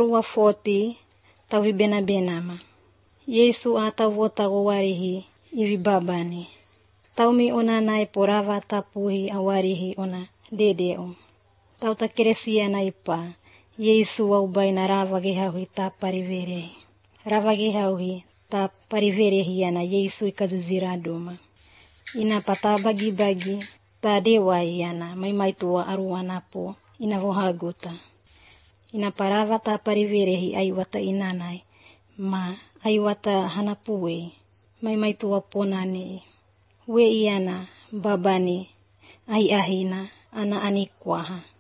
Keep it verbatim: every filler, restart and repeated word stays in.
rua forty tauhi bena-benama. Yesu atau votago warihi ivi babani. Taumi ona nai porava tapuhi awarihi ona dedeo. Tau ta keresiana ipa. Yesu waubaina ravage hauhi ta pariverehi. Ravage hauhi ta pariverehi yana Yesu ikaziziraduma. Ina pata bagi-bagi ta dewa yana mai-mai tua aruanapo ina vohaguta. Ina parava ta pariverehi aiwata inanai. Ma aiwata hanapue mai-mai tua ponani. We iana babani ai ahina ana anikwaha.